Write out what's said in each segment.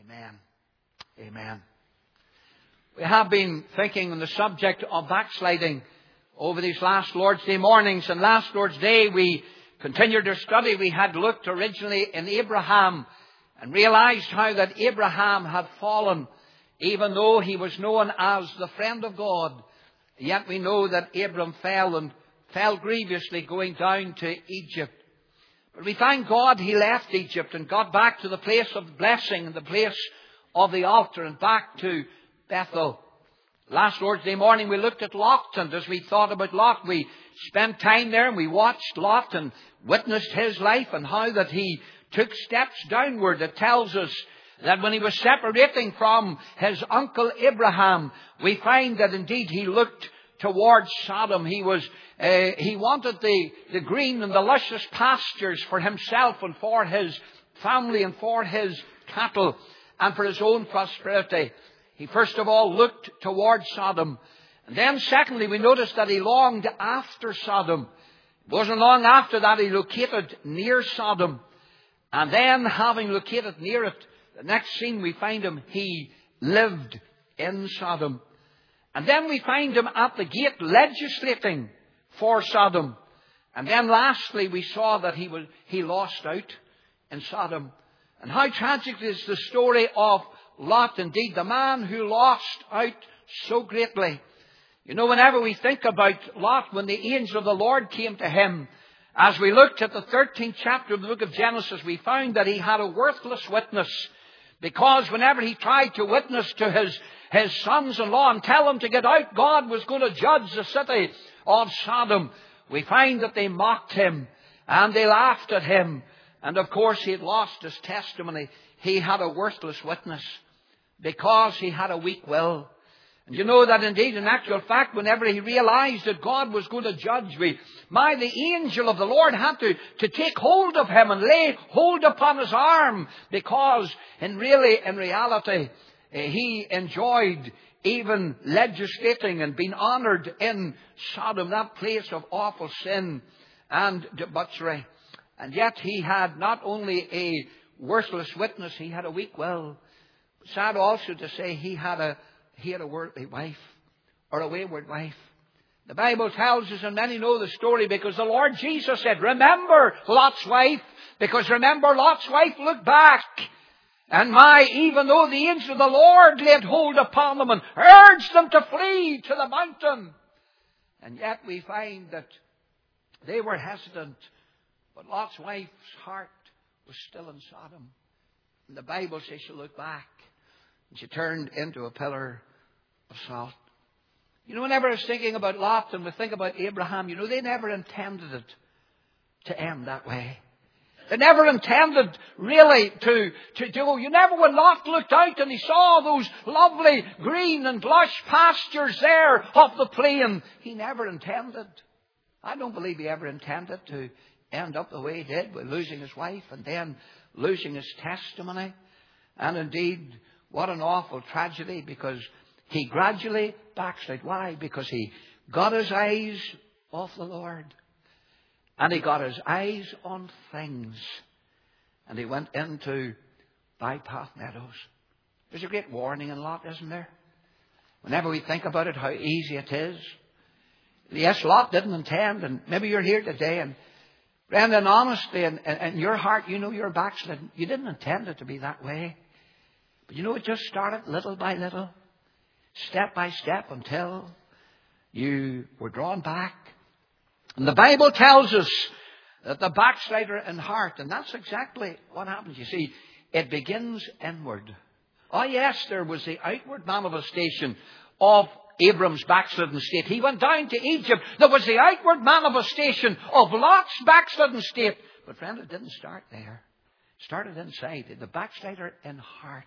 Amen. Amen. We have been thinking on the subject of backsliding over these last Lord's Day mornings. And last Lord's Day we continued our study. We had looked originally in Abraham and realized how that Abraham had fallen, even though he was known as the friend of God. Yet we know that Abram fell grievously going down to Egypt. But we thank God he left Egypt and got back to the place of blessing and the place of the altar and back to Bethel. Last Lord's Day morning we looked at Lot, and as we thought about Lot, we spent time there and we watched Lot and witnessed his life and how that he took steps downward. It tells us that when he was separating from his uncle Abraham, we find that indeed he looked towards Sodom. He wanted the green and the luscious pastures for himself and for his family and for his cattle and for his own prosperity. He first of all looked towards Sodom. And then secondly, we noticed that he longed after Sodom. It wasn't long after that he located near Sodom. And then having located near it, the next scene we find him, he lived in Sodom. And then we find him at the gate legislating for Sodom. And then lastly we saw that he lost out in Sodom. And how tragic is the story of Lot, indeed, the man who lost out so greatly. You know, whenever we think about Lot, when the angel of the Lord came to him, as we looked at the 13th chapter of the book of Genesis, we found that he had a worthless witness. Because whenever he tried to witness to his sons-in-law and tell them to get out, God was going to judge the city of Sodom. We find that they mocked him and they laughed at him. And of course he had lost his testimony. He had a worthless witness because he had a weak will. And you know that indeed, in actual fact, whenever he realized that God was going to judge me, the angel of the Lord had to take hold of him and lay hold upon his arm, because in reality, he enjoyed even legislating and being honored in Sodom, that place of awful sin and debauchery. And yet he had not only a worthless witness, he had a weak will. Sad also to say he had a worldly wife, or a wayward wife. The Bible tells us, and many know the story, because the Lord Jesus said, remember Lot's wife, because remember Lot's wife looked back. And even though the angel of the Lord laid hold upon them and urged them to flee to the mountain, and yet we find that they were hesitant. But Lot's wife's heart was still in Sodom. And the Bible says she looked back and she turned into a pillar of salt. You know, whenever I was thinking about Lot and we think about Abraham, you know, they never intended it to end that way. They never intended really to go. You never, when Lot looked out and he saw those lovely green and lush pastures there off the plain, he never intended. I don't believe he ever intended to end up the way he did, with losing his wife and then losing his testimony. And indeed, what an awful tragedy, because he gradually backslid. Why? Because he got his eyes off the Lord. And he got his eyes on things. And he went into Bypath Meadows. There's a great warning in Lot, isn't there? Whenever we think about it, how easy it is. Yes, Lot didn't intend, and maybe you're here today, and friend, and honestly, in your heart, you know you're backslidden. You didn't intend it to be that way. But you know, it just started little by little, step by step, until you were drawn back. And the Bible tells us that the backslider in heart, and that's exactly what happens. You see, it begins inward. Oh yes, there was the outward manifestation of Abram's backslidden state. He went down to Egypt. There was the outward manifestation of Lot's backslidden state. But friend, it didn't start there. It started inside. The backslider in heart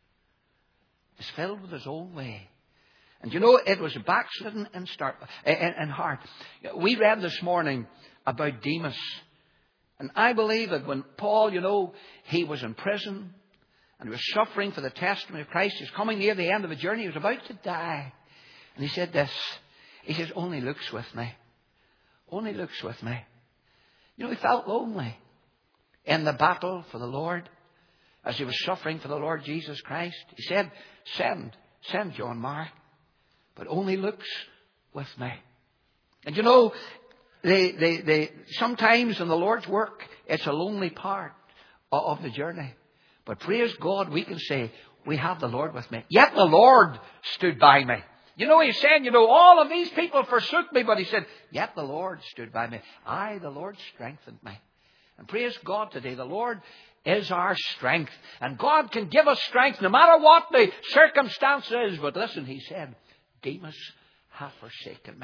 is filled with his own way. And you know, it was backslidden in heart. We read this morning about Demas. And I believe that when Paul, you know, he was in prison and he was suffering for the testimony of Christ. He was coming near the end of the journey. He was about to die. And he said this. He says, only Luke's with me. Only Luke's with me. You know, he felt lonely in the battle for the Lord. as he was suffering for the Lord Jesus Christ. He said, send John Mark, but only Luke's with me. And you know, sometimes in the Lord's work, it's a lonely part of the journey. But praise God, we can say, we have the Lord with me. Yet the Lord stood by me. You know, he's saying, all of these people forsook me, but he said, yet the Lord stood by me. The Lord strengthened me. And praise God today, the Lord is our strength. And God can give us strength no matter what the circumstance is. But listen, he said, Demas hath forsaken me.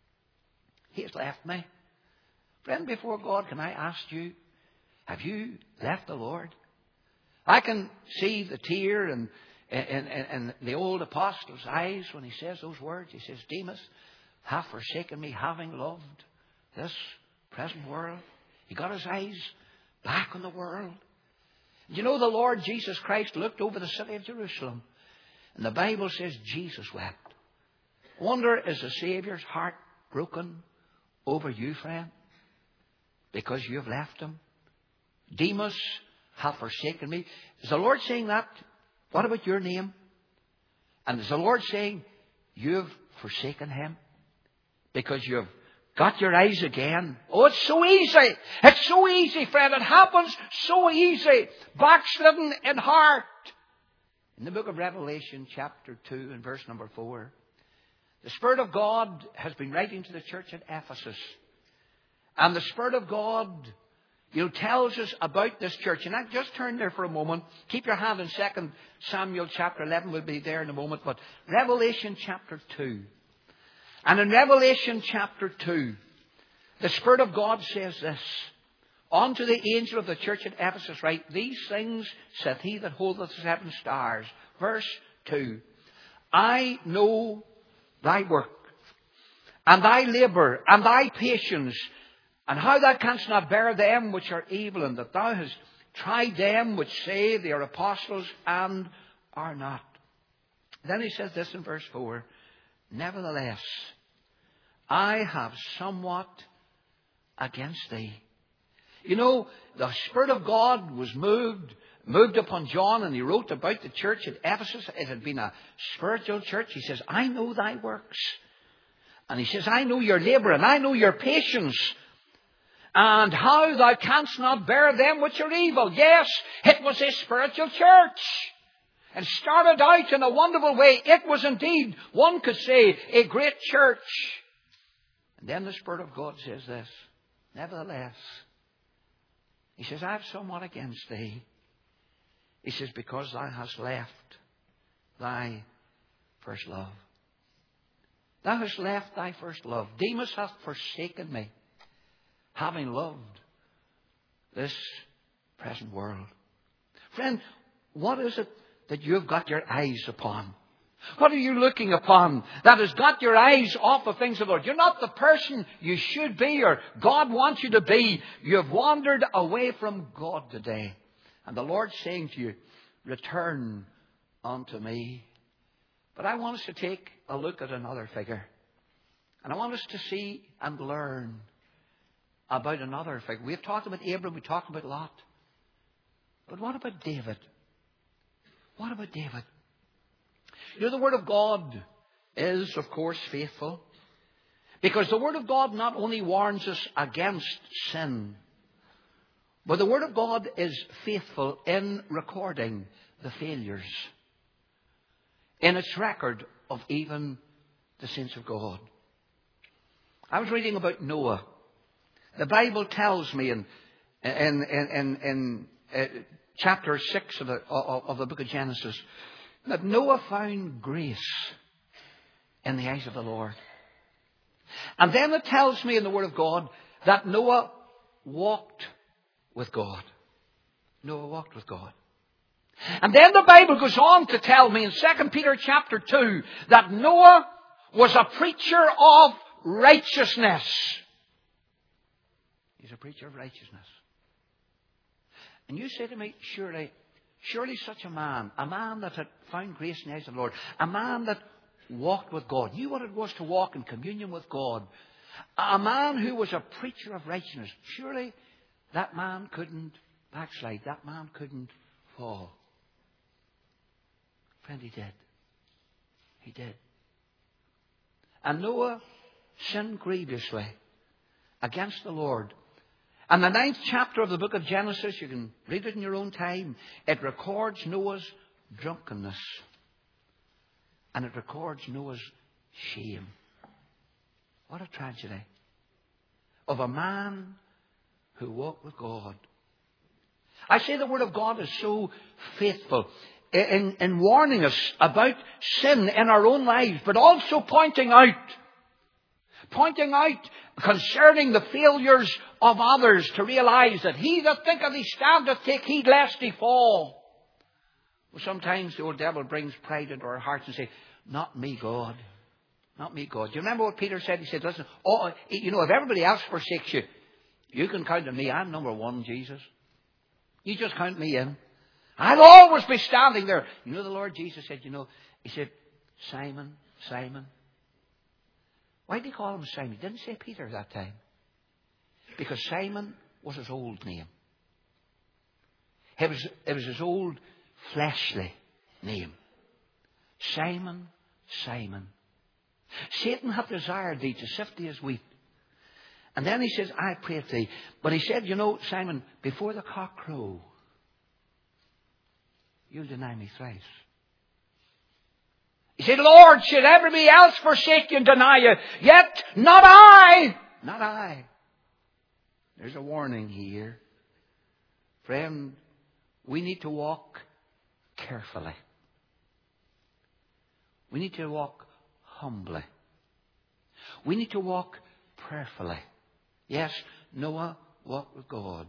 He has left me. Friend, before God, can I ask you, have you left the Lord? I can see the tear in the old apostle's eyes when he says those words. He says, Demas hath forsaken me, having loved this present world. He got his eyes back on the world. You know, the Lord Jesus Christ looked over the city of Jerusalem, and the Bible says Jesus wept. I wonder, is the Saviour's heart broken over you, friend, because you have left him? Demas hath forsaken me. Is the Lord saying that? What about your name? And is the Lord saying you've forsaken him because you've got your eyes again? Oh, it's so easy. It's so easy, friend. It happens so easy. Backslidden in heart. In the book of Revelation, chapter 2 and verse number 4, the Spirit of God has been writing to the church at Ephesus. And the Spirit of God, tells us about this church. And I just turn there for a moment. Keep your hand in 2 Samuel chapter 11. We'll be there in a moment. But Revelation chapter 2. And in Revelation chapter 2, the Spirit of God says this. Unto the angel of the church at Ephesus write, These things saith he that holdeth the 7 stars. Verse 2. I know thy work, and thy labour, and thy patience, and how thou canst not bear them which are evil, and that thou hast tried them which say they are apostles and are not. Then he says this in verse 4. Nevertheless, I have somewhat against thee. The Spirit of God was moved upon John, and he wrote about the church at Ephesus. It had been a spiritual church. He says, I know thy works. And he says, I know your labour, and I know your patience, and how thou canst not bear them which are evil. Yes, it was a spiritual church. And started out in a wonderful way. It was indeed, one could say, a great church. And then the Spirit of God says this. Nevertheless, he says, I have somewhat against thee. He says, because thou hast left thy first love. Thou hast left thy first love. Demas hath forsaken me, having loved this present world. Friend, what is it that you've got your eyes upon? What are you looking upon that has got your eyes off the things of the Lord? You're not the person you should be or God wants you to be. You have wandered away from God today. And the Lord's saying to you, return unto me. But I want us to take a look at another figure. And I want us to see and learn about another figure. We've talked about Abram, we talked about Lot. But what about David? What about David? The Word of God is, of course, faithful. Because the Word of God not only warns us against sin, but the Word of God is faithful in recording the failures, in its record of even the saints of God. I was reading about Noah. The Bible tells me in chapter 6 of the book of Genesis that Noah found grace in the eyes of the Lord. And then it tells me in the Word of God that Noah walked with God. Noah walked with God. And then the Bible goes on to tell me in 2 Peter chapter 2 that Noah was a preacher of righteousness. He's a preacher of righteousness. And you say to me, surely such a man that had found grace in the eyes of the Lord, a man that walked with God, knew what it was to walk in communion with God, a man who was a preacher of righteousness, surely that man couldn't backslide, that man couldn't fall. Friend, he did. He did. And Noah sinned grievously against the Lord. And the 9th chapter of the book of Genesis, you can read it in your own time, it records Noah's drunkenness. And it records Noah's shame. What a tragedy. Of a man who walked with God. I say the Word of God is so faithful in warning us about sin in our own lives, but also pointing out concerning the failures of others, to realize that he that thinketh he standeth, take heed lest he fall. Well, sometimes the old devil brings pride into our hearts and say, not me, God. Not me, God. Do you remember what Peter said? He said, listen, if everybody else forsakes you, you can count on me. I'm number one, Jesus. You just count me in. I'll always be standing there. You know, the Lord Jesus said, he said, Simon, Simon. Why did he call him Simon? He didn't say Peter that time. Because Simon was his old name. It was his old fleshly name. Simon, Simon. Satan hath desired thee to sift thee as wheat. And then he says, I pray thee. But he said, Simon, before the cock crow, you'll deny me thrice. He said, Lord, should everybody else forsake you and deny you, yet not I. Not I. There's a warning here. Friend, we need to walk carefully. We need to walk humbly. We need to walk prayerfully. Yes, Noah walked with God.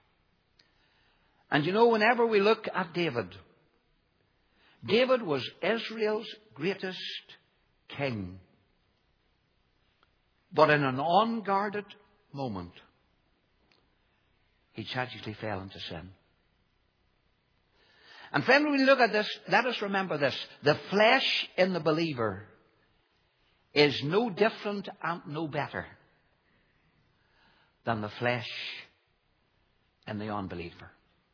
And whenever we look at David, David was Israel's greatest king. But in an unguarded moment, he tragically fell into sin. And friend, when we look at this, let us remember this. The flesh in the believer is no different and no better than the flesh in the unbeliever.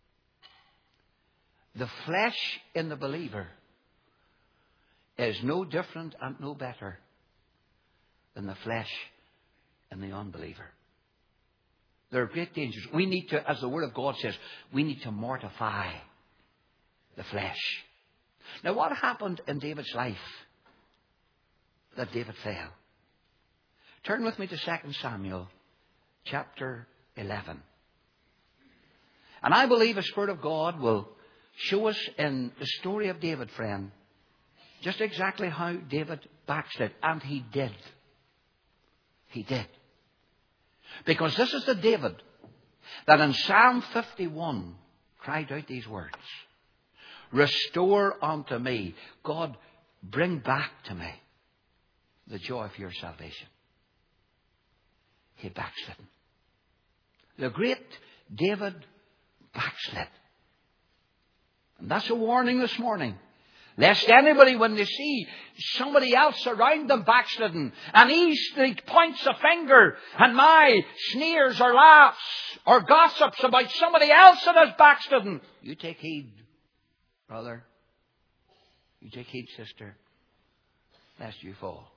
The flesh in the believer is no different and no better than the flesh in the unbeliever. There are great dangers. We need to, as the Word of God says, we need to mortify the flesh. Now, what happened in David's life that David fell? Turn with me to 2 Samuel chapter 11. And I believe the Spirit of God will show us in the story of David, friend, just exactly how David backslid. And he did. He did. Because this is the David that in Psalm 51 cried out these words. Restore unto me, God, bring back to me the joy of your salvation. He backslid. The great David backslid. And that's a warning this morning. Lest anybody, when they see somebody else around them backslidden, and he points a finger and my sneers or laughs or gossips about somebody else that is backslidden, you take heed, brother. You take heed, sister, lest you fall.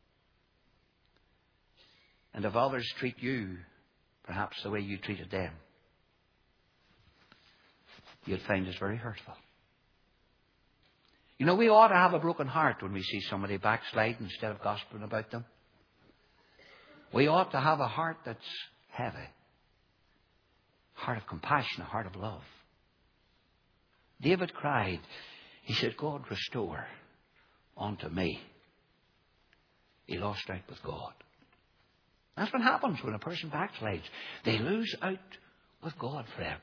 And if others treat you perhaps the way you treated them, you'll find it's very hurtful. We ought to have a broken heart when we see somebody backslide instead of gossiping about them. We ought to have a heart that's heavy. A heart of compassion, a heart of love. David cried. He said, God, restore unto me. He lost out with God. That's what happens when a person backslides. They lose out with God, friend.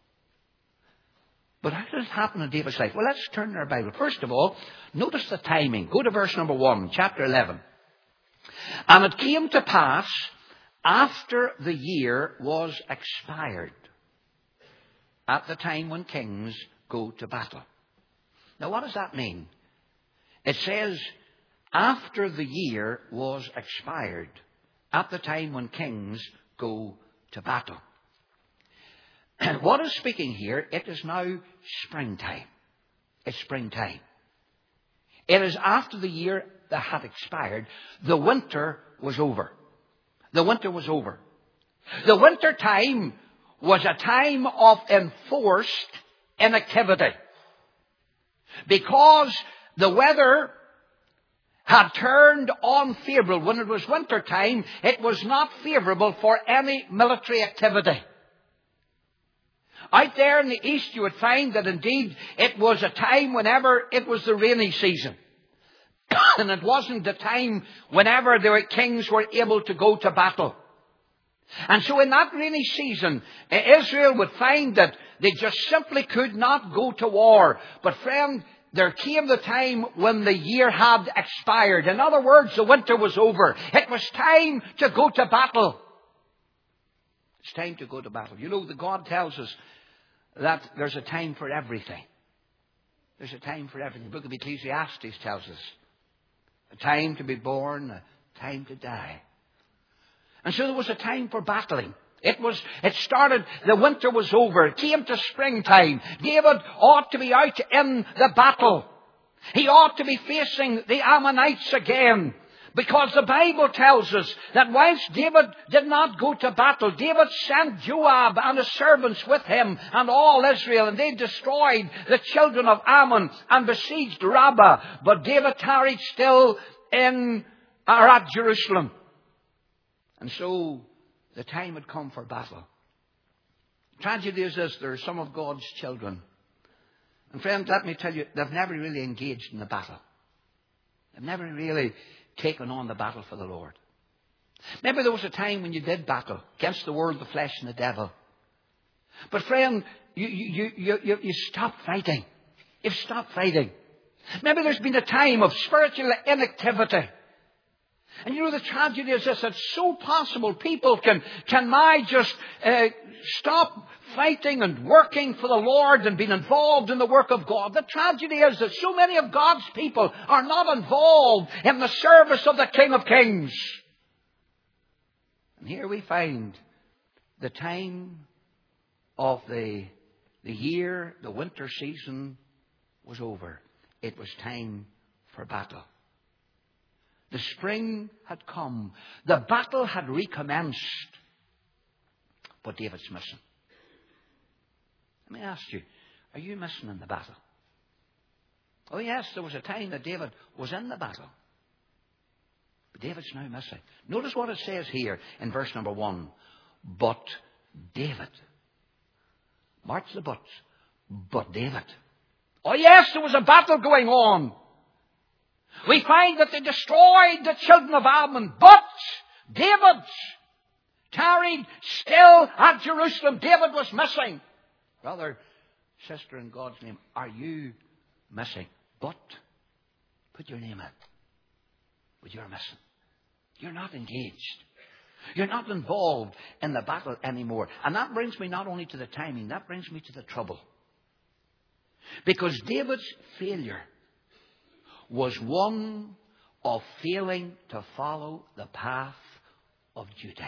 But how did it happen in David's life? Well, let's turn to our Bible. First of all, notice the timing. Go to verse number 1, chapter 11. And it came to pass after the year was expired, at the time when kings go to battle. Now, what does that mean? It says, after the year was expired, at the time when kings go to battle. what is speaking here, it is now springtime. It's springtime. It is after the year that had expired. The winter was over. The winter was over. The winter time was a time of enforced inactivity. Because the weather had turned unfavourable. When it was winter time, it was not favourable for any military activity. Out there in the east you would find that indeed it was a time whenever it was the rainy season. And it wasn't the time whenever the kings were able to go to battle. And so in that rainy season, Israel would find that they just simply could not go to war. But friend, there came the time when the year had expired. In other words, the winter was over. It was time to go to battle. It's time to go to battle. You know, the God tells us that there's a time for everything. There's a time for everything. The book of Ecclesiastes tells us a time to be born, a time to die. And so there was a time for battling. It started, the winter was over. It came to springtime. David ought to be out in the battle. He ought to be facing the Ammonites again. Because the Bible tells us that whilst David did not go to battle, David sent Joab and his servants with him and all Israel, and they destroyed the children of Ammon and besieged Rabbah. But David tarried still at Jerusalem. And so the time had come for battle. The tragedy is this: there are some of God's children. And friends, let me tell you, they've never really engaged in the battle. They've never really taken on the battle for the Lord. Maybe there was a time when you did battle against the world, the flesh, and the devil. But friend, you stopped fighting. You've stopped fighting. Maybe there's been a time of spiritual inactivity. And you know, the tragedy is this: it's so possible people can now just stop fighting and working for the Lord and being involved in the work of God. The tragedy is that so many of God's people are not involved in the service of the King of Kings. And here we find the time of the year, the winter season was over. It was time for battle. The spring had come. The battle had recommenced. But David's missing. Let me ask you, are you missing in the battle? Oh yes, there was a time that David was in the battle. But David's now missing. Notice what it says here in verse number 1. But David. Mark the buts. But David. Oh yes, there was a battle going on. We find that they destroyed the children of Ammon. But David tarried still at Jerusalem. David was missing. Brother, sister, in God's name, are you missing? But put your name in. But you're missing. You're not engaged. You're not involved in the battle anymore. And that brings me not only to the timing, that brings me to the trouble. Because David's failure was one of failing to follow the path of duty.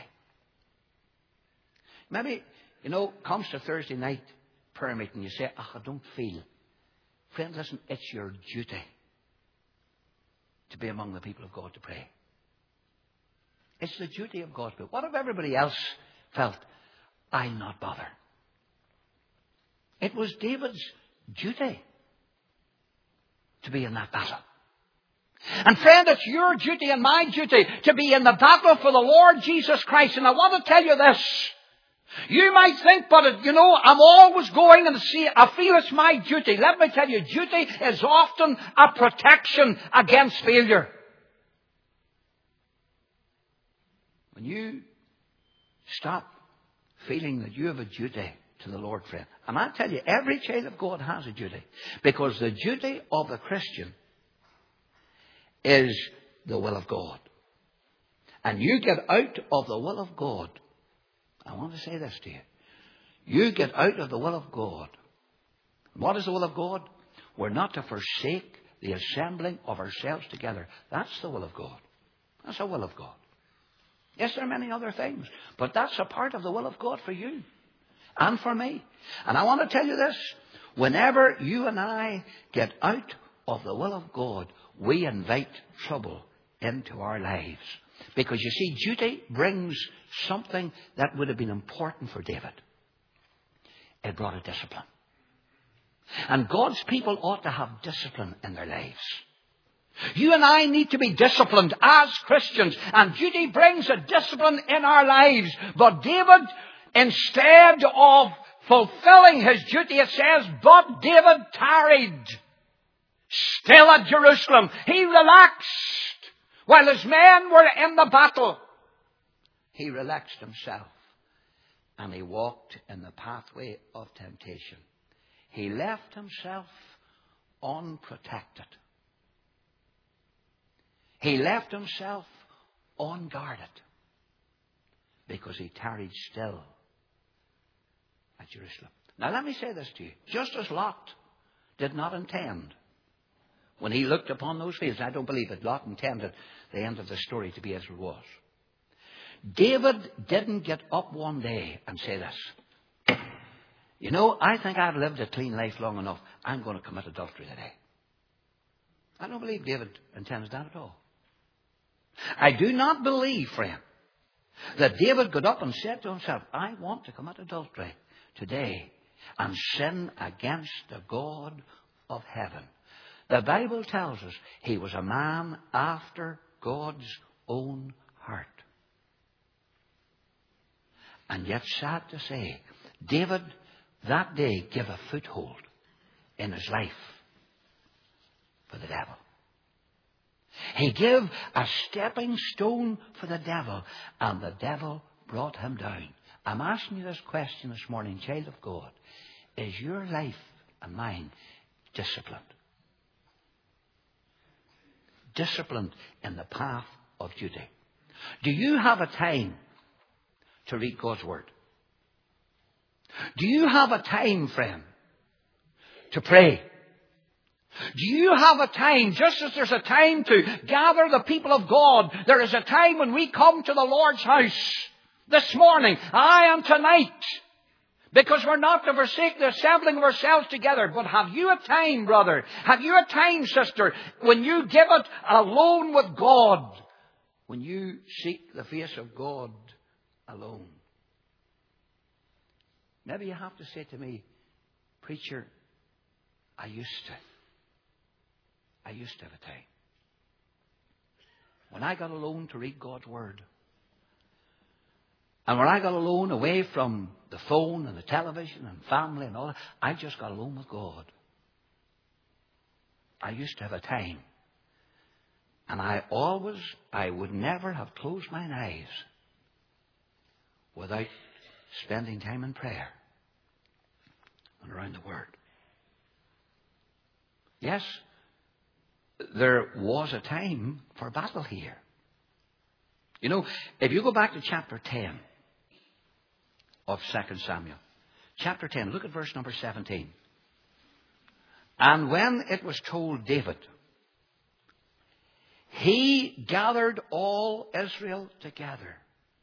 Maybe, comes to Thursday night prayer meeting, you say, I don't feel. Friend, listen, it's your duty to be among the people of God to pray. It's the duty of God's people. What if everybody else felt, I'll not bother? It was David's duty to be in that battle. And friend, it's your duty and my duty to be in the battle for the Lord Jesus Christ. And I want to tell you this. You might think, but I'm always going and I feel it's my duty. Let me tell you, duty is often a protection against failure. When you stop feeling that you have a duty to the Lord, friend, and I tell you, every child of God has a duty. Because the duty of the Christian is the will of God. And you get out of the will of God. I want to say this to you. You get out of the will of God. What is the will of God? We're not to forsake the assembling of ourselves together. That's the will of God. That's the will of God. Yes, there are many other things. But that's a part of the will of God for you. and for me. And I want to tell you this. Whenever you and I get out of the will of God, we invite trouble into our lives. Because you see, duty brings something that would have been important for David. It brought a discipline. And God's people ought to have discipline in their lives. You and I need to be disciplined as Christians. And duty brings a discipline in our lives. But David, instead of fulfilling his duty, it says, but David tarried still at Jerusalem. He relaxed while his men were in the battle. He relaxed himself and he walked in the pathway of temptation. He left himself unprotected. He left himself unguarded because he tarried still at Jerusalem. Now let me say this to you. Just as Lot did not intend, when he looked upon those fields, I don't believe that Lot intended the end of the story to be as it was. David didn't get up one day and say this. You know, I think I've lived a clean life long enough. I'm going to commit adultery today. I don't believe David intends that at all. I do not believe, friend, that David got up and said to himself, I want to commit adultery today and sin against the God of heaven. The Bible tells us he was a man after God's own heart. And yet, sad to say, David that day gave a foothold in his life for the devil. He gave a stepping stone for the devil, and the devil brought him down. I'm asking you this question this morning, child of God. Is your life and mine disciplined? Disciplined in the path of duty. Do you have a time to read God's Word? Do you have a time, friend, to pray? Do you have a time, just as there's a time to gather the people of God, there is a time when we come to the Lord's house this morning, and tonight, because we're not to forsake the assembling of ourselves together. But have you a time, brother? Have you a time, sister, when you give it alone with God? When you seek the face of God alone? Maybe you have to say to me, preacher, I used to have a time. When I got alone to read God's Word, and when I got alone away from the phone and the television and family and all that, I just got alone with God. I used to have a time. And I would never have closed my eyes without spending time in prayer and around the Word. Yes, there was a time for battle here. You know, if you go back to chapter 10 of 2 Samuel, chapter 10, look at verse number 17. And when it was told David, he gathered all Israel together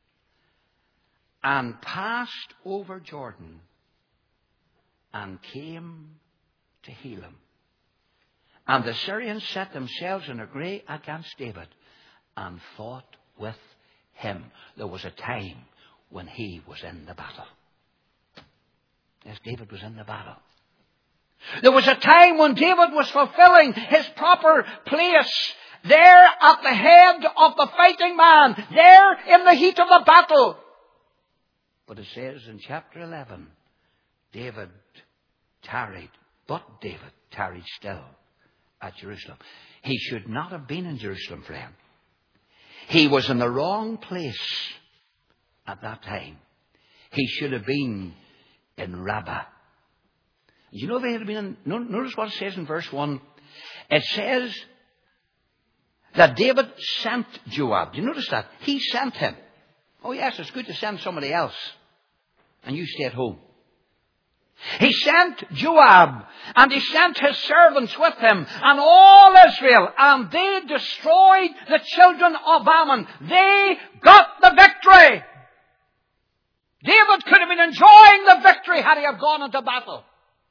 and passed over Jordan and came to Helam. And the Syrians set themselves in array against David and fought with him. There was a time when he was in the battle. Yes, David was in the battle. There was a time when David was fulfilling his proper place there at the head of the fighting man, there in the heat of the battle. But it says in chapter 11, David tarried still at Jerusalem. He should not have been in Jerusalem, friend. He was in the wrong place at that time. He should have been in Rabbah. You know, they had been notice what it says in verse 1. It says that David sent Joab. Do you notice that? He sent him. Oh yes, it's good to send somebody else. And you stay at home. He sent Joab, and he sent his servants with him, and all Israel, and they destroyed the children of Ammon. They got the victory. David could have been enjoying the victory had he have gone into battle.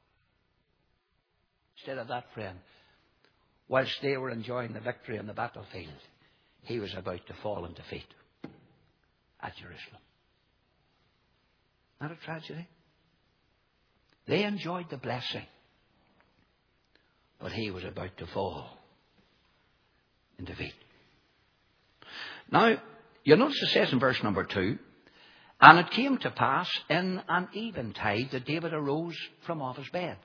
Instead of that, friend, whilst they were enjoying the victory on the battlefield, he was about to fall in defeat at Jerusalem. Not a tragedy? They enjoyed the blessing, but he was about to fall in defeat. Now, you'll notice it says in verse number 2, and it came to pass in an eventide that David arose from off his bed.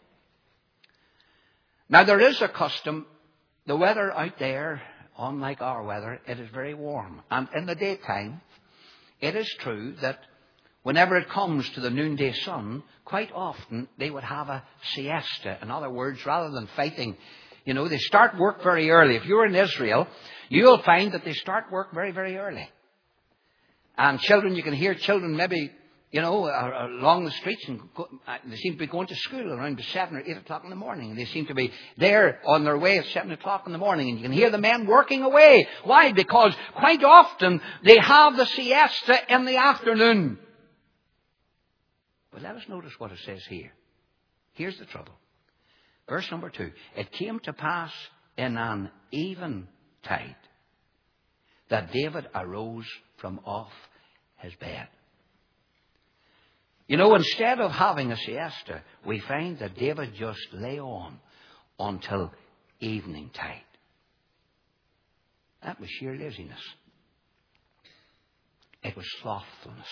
Now, there is a custom, the weather out there, unlike our weather, it is very warm. And in the daytime, it is true that whenever it comes to the noonday sun, quite often they would have a siesta. In other words, rather than fighting, they start work very early. If you're in Israel, you'll find that they start work very, very early. And children, you can hear children maybe, along the streets, and they seem to be going to school around 7 or 8 o'clock in the morning. They seem to be there on their way at 7 o'clock in the morning. And you can hear the men working away. Why? Because quite often they have the siesta in the afternoon. But let us notice what it says here. Here's the trouble. Verse number 2. It came to pass in an eventide that David arose from off his bed. Instead of having a siesta, we find that David just lay on until evening tide. That was sheer laziness. It was slothfulness.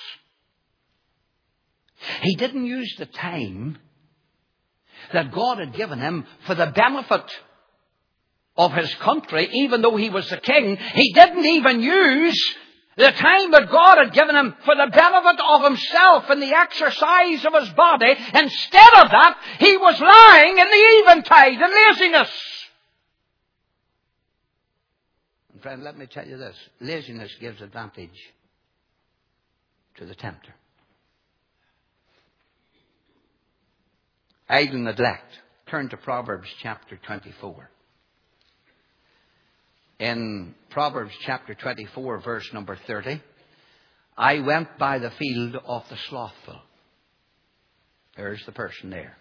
He didn't use the time that God had given him for the benefit of his country, even though he was the king. He didn't even use the time that God had given him for the benefit of himself and the exercise of his body. Instead of that, he was lying in the eventide in laziness. And friend, let me tell you this. Laziness gives advantage to the tempter. Idle neglect. Turn to Proverbs chapter 24. In Proverbs chapter 24, verse number 30, I went by the field of the slothful. There's the person there.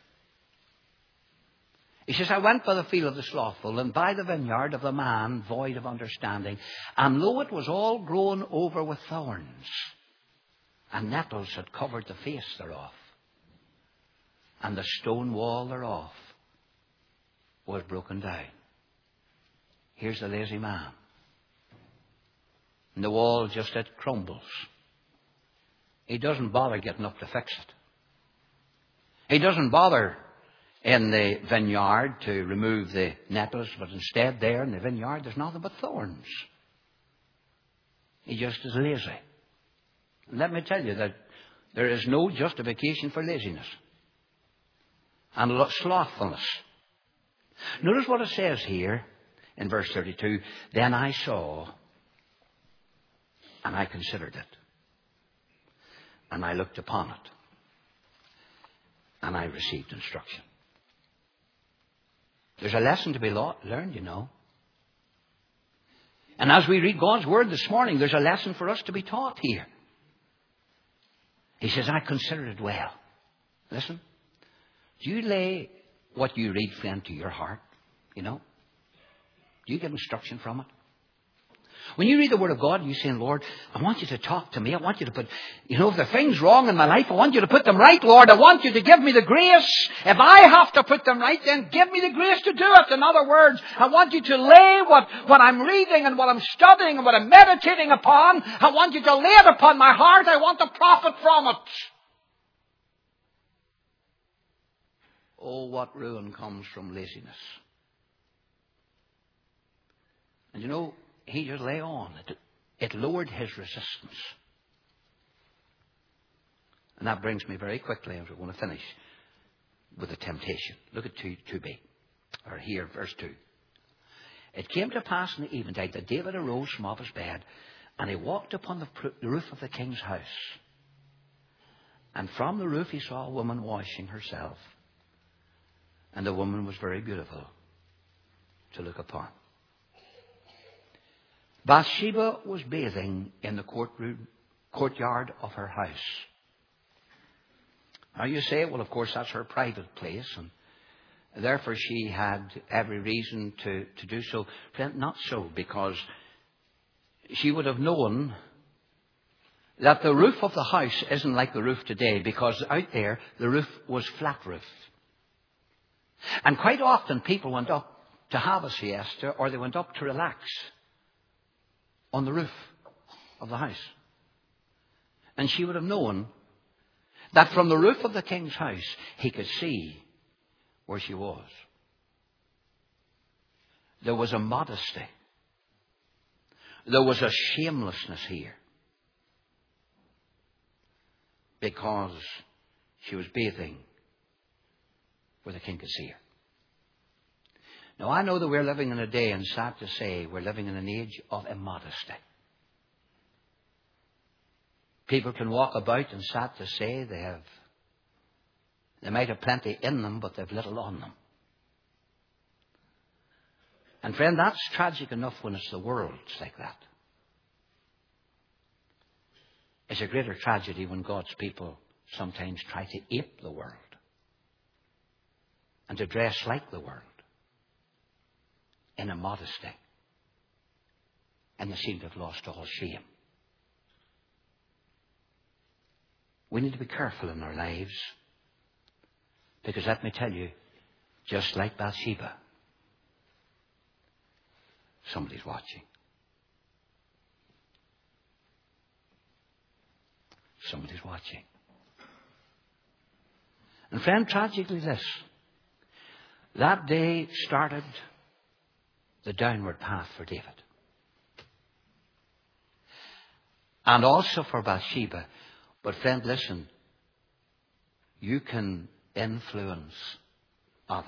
He says, I went by the field of the slothful, and by the vineyard of the man void of understanding. And lo, it was all grown over with thorns, and nettles had covered the face thereof, and the stone wall thereof was broken down. Here's the lazy man. And the wall just, it crumbles. He doesn't bother getting up to fix it. He doesn't bother in the vineyard to remove the nettles, but instead there in the vineyard there's nothing but thorns. He just is lazy. And let me tell you that there is no justification for laziness and slothfulness. Notice what it says here. In verse 32, then I saw, and I considered it, and I looked upon it, and I received instruction. There's a lesson to be learned, And as we read God's Word this morning, there's a lesson for us to be taught here. He says, I considered it well. Listen, do you lay what you read, friend, to your heart? Do you get instruction from it? When you read the Word of God, you're saying, Lord, I want you to talk to me. I want you to put, if there are things wrong in my life, I want you to put them right, Lord. I want you to give me the grace. If I have to put them right, then give me the grace to do it. In other words, I want you to lay what I'm reading and what I'm studying and what I'm meditating upon. I want you to lay it upon my heart. I want to profit from it. Oh, what ruin comes from laziness. And he just lay on. It lowered his resistance. And that brings me very quickly, as we're going to finish, with the temptation. Look at 2b, or here, verse 2. It came to pass in the eventide that David arose from off his bed, and he walked upon the roof of the king's house. And from the roof he saw a woman washing herself. And the woman was very beautiful to look upon. Bathsheba was bathing in the courtyard of her house. Now you say, well, of course, that's her private place, and therefore she had every reason to do so. Friend, not so, because she would have known that the roof of the house isn't like the roof today, because out there the roof was flat roof. And quite often people went up to have a siesta, or they went up to relax on the roof of the house. And she would have known that from the roof of the king's house he could see where she was. There was a modesty. There was a shamelessness here, because she was bathing where the king could see her. Now, I know that we're living in a day, and sad to say, we're living in an age of immodesty. People can walk about, and sad to say, they might have plenty in them, but they've little on them. And friend, that's tragic enough when it's the world like that. It's a greater tragedy when God's people sometimes try to ape the world and to dress like the world in immodesty, and they seem to have lost all shame. We need to be careful in our lives, because let me tell you, just like Bathsheba, somebody's watching. Somebody's watching. And friend, tragically this, that day started the downward path for David. And also for Bathsheba. But friend, listen, you can influence others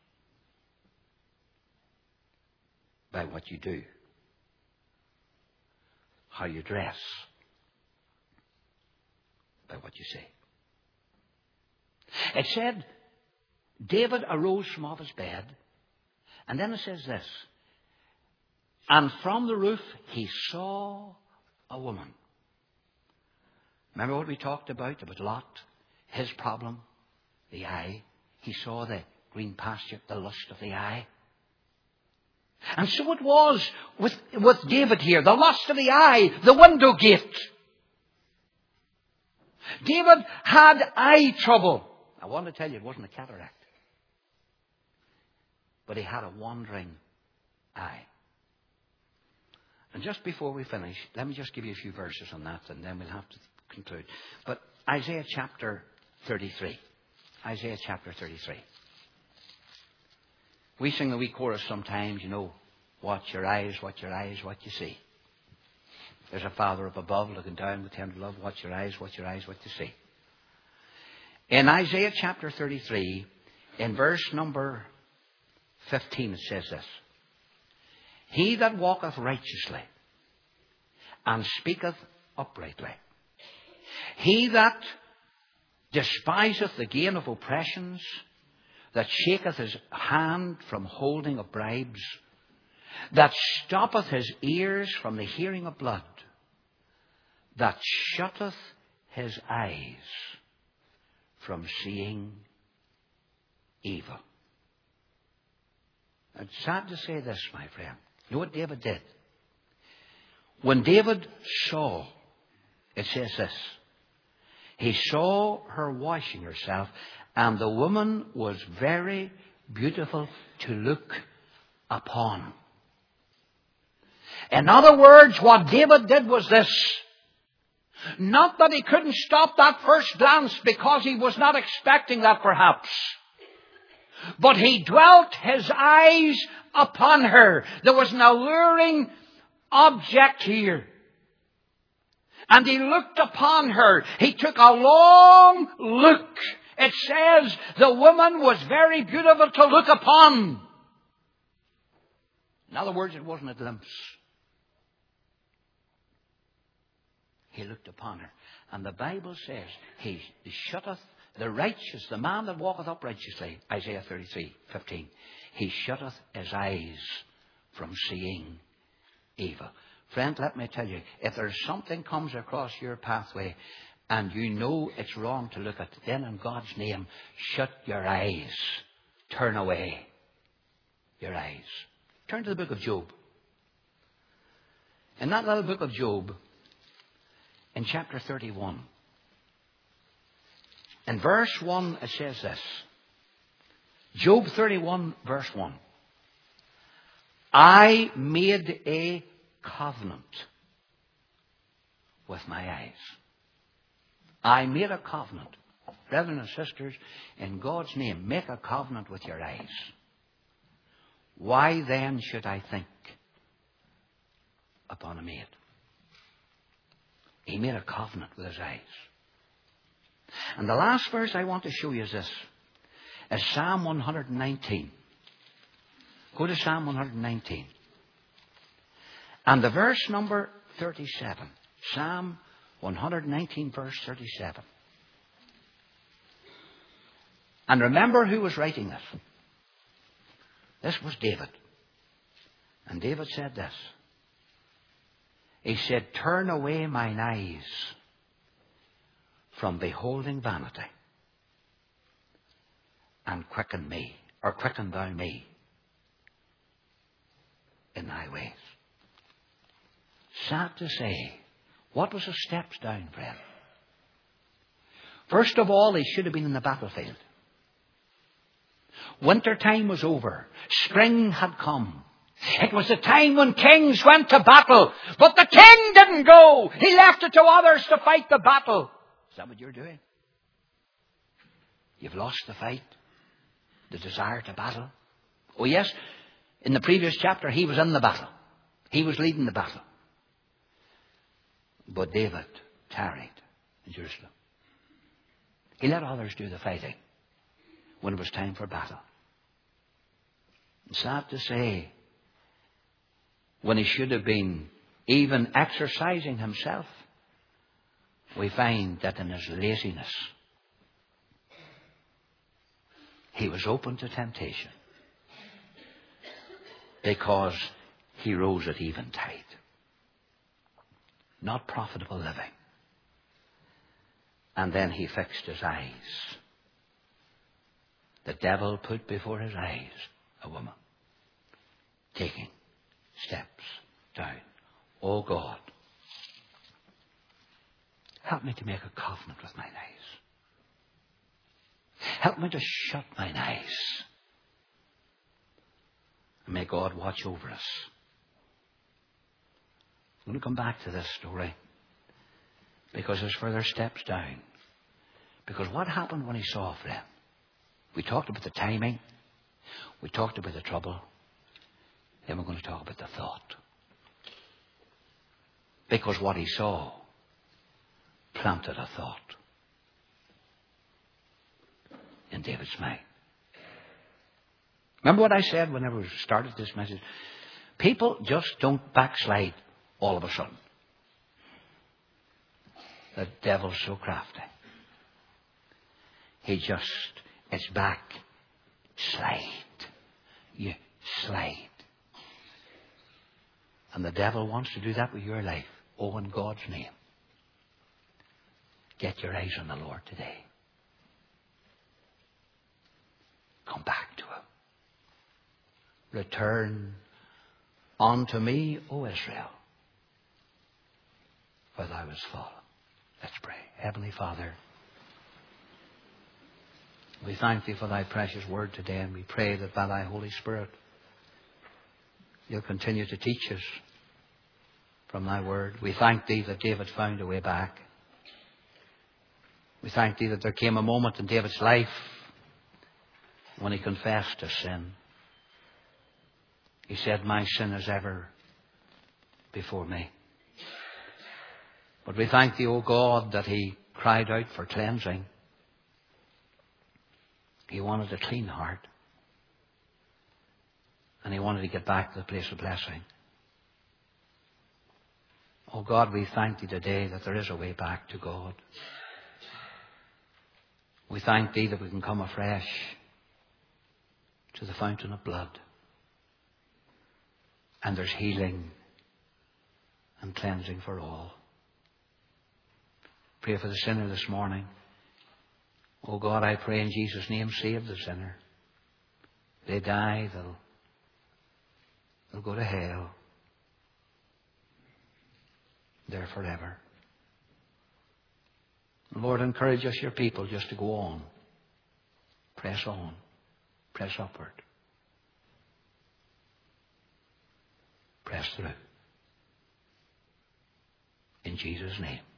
by what you do, how you dress, by what you say. It said, David arose from off his bed, and then it says this, and from the roof he saw a woman. Remember what we talked about Lot, his problem, the eye. He saw the green pasture, the lust of the eye. And so it was with David here, the lust of the eye, the window gate. David had eye trouble. I want to tell you, it wasn't a cataract, but he had a wandering eye. And just before we finish, let me just give you a few verses on that, and then we'll have to conclude. But Isaiah chapter 33. Isaiah chapter 33. We sing the wee chorus sometimes, watch your eyes, what you see. There's a Father up above looking down with tender love. Watch your eyes, what you see. In Isaiah chapter 33, in verse number 15, it says this. He that walketh righteously and speaketh uprightly, he that despiseth the gain of oppressions, that shaketh his hand from holding of bribes, that stoppeth his ears from the hearing of blood, that shutteth his eyes from seeing evil. It's sad to say this, my friend. You know what David did? When David saw, it says this, he saw her washing herself, and the woman was very beautiful to look upon. In other words, what David did was this. Not that he couldn't stop that first glance, because he was not expecting that perhaps. But he dwelt his eyes upon her. There was an alluring object here. And he looked upon her. He took a long look. It says the woman was very beautiful to look upon. In other words, it wasn't a glimpse. He looked upon her. And the Bible says, he shutteth the righteous, the man that walketh uprighteously, Isaiah 33:15, he shutteth his eyes from seeing evil. Friend, let me tell you, if there's something comes across your pathway and you know it's wrong to look at it, then in God's name, shut your eyes. Turn away your eyes. Turn to the book of Job. In that little book of Job, in chapter 31, in verse 1, it says this. Job 31, verse 1. I made a covenant with my eyes. I made a covenant. Brethren and sisters, in God's name, make a covenant with your eyes. Why then should I think upon a maid? He made a covenant with his eyes. And the last verse I want to show you is this. Is Psalm 119. Go to Psalm 119. And the verse number 37. Psalm 119, verse 37. And remember who was writing this. This was David. And David said this. He said, turn away mine eyes from beholding vanity, and quicken me, or quicken thou me in thy ways. Sad to say, what was the steps down, friend? First of all, he should have been in the battlefield. Winter time was over. Spring had come. It was the time when kings went to battle. But the king didn't go. He left it to others to fight the battle. Is that what you're doing? You've lost the fight. The desire to battle. Oh yes, in the previous chapter he was in the battle. He was leading the battle. But David tarried in Jerusalem. He let others do the fighting when it was time for battle. And sad to say, when he should have been even exercising himself, we find that in his laziness, he was open to temptation because he rose at eventide. Not profitable living. And then he fixed his eyes. The devil put before his eyes a woman taking steps down. Oh God, help me to make a covenant with mine eyes. Help me to shut mine eyes. And may God watch over us. I'm going to come back to this story because there's further steps down. Because what happened when he saw a friend? We talked about the timing. We talked about the trouble. Then we're going to talk about the thought. Because what he saw planted a thought in David's mind. Remember what I said whenever we started this message? People just don't backslide all of a sudden. The devil's so crafty. He just, it's back. Slide. You slide. And the devil wants to do that with your life. Oh, in God's name. Get your eyes on the Lord today. Come back to Him. Return unto me, O Israel, for thou hast fallen. Let's pray. Heavenly Father, we thank Thee for Thy precious word today, and we pray that by Thy Holy Spirit You'll continue to teach us from Thy word. We thank Thee that David found a way back. We thank Thee that there came a moment in David's life when he confessed his sin. He said, my sin is ever before me. But we thank Thee, O God, that he cried out for cleansing. He wanted a clean heart. And he wanted to get back to the place of blessing. Oh God, we thank Thee today that there is a way back to God. We thank Thee that we can come afresh to the fountain of blood. And there's healing and cleansing for all. Pray for the sinner this morning. Oh God, I pray in Jesus' name, save the sinner. They die, they'll go to hell. There forever. Lord, encourage us, your people, just to go on. Press on. Press upward. Press through. In Jesus' name.